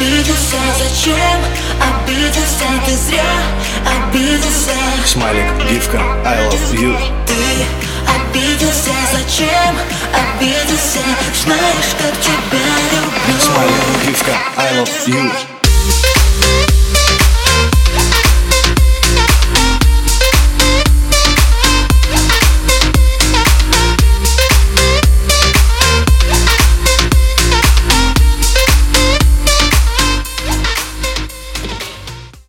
обиделся, зачем обиделся, ты зря обиделся. Смайлик, гифка, I love you. Ты обиделся, зачем обиделся, знаешь, как тебя люблю. Смайлик, гифка, I love you.